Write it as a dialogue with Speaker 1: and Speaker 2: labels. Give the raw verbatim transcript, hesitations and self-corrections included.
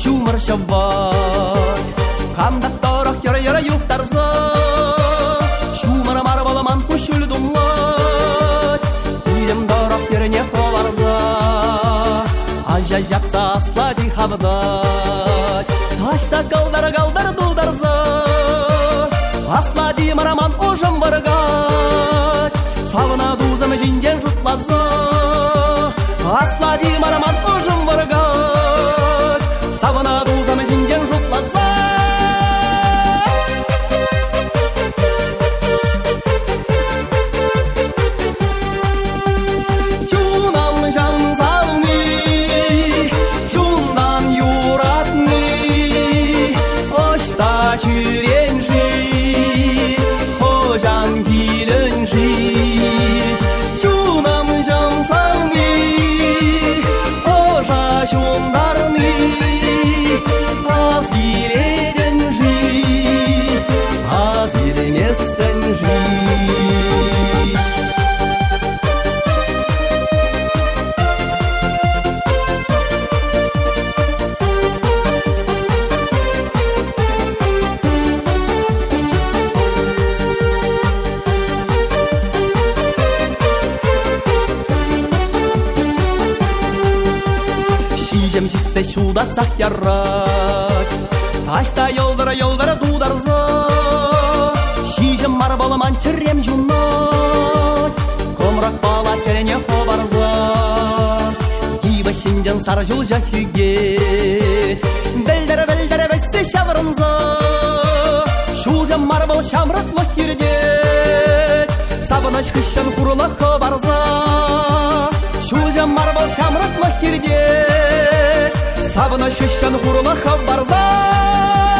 Speaker 1: шумыр шаббат. Камдак торох яра-яра юхтарза, шумыр марбаламан кушул думлат. Илем торох ярене ховарза, ажа жапса аслади хавдат. Ташта галдар-галдар дударза, аслади мараман ожам баргат. Савына дузам жинден жутлаза, аслади мараман ожам баргат. Савына дузам жинден жутлаза. Чунам жан салны, чундан юратны, ошта жүренжи, хожан килінжи. Чунам жан салны, ожа шундарны, аз еледенжи, аз елеместенжи. Шижем шисте шудатсақ яррак, ташта йолдара-йолдара дударза. Шижем марбаламан чирем жунат, комрак бала келене хобарза. Киба шинжан сар жол жахюге, белдere-белдere бесте шаврынза. Шужем марбал шамрак лохирге, сабыныш хышан хурула хобарза. Шужем марбал шамрак лохирге, сабына шишан хурула хабарза.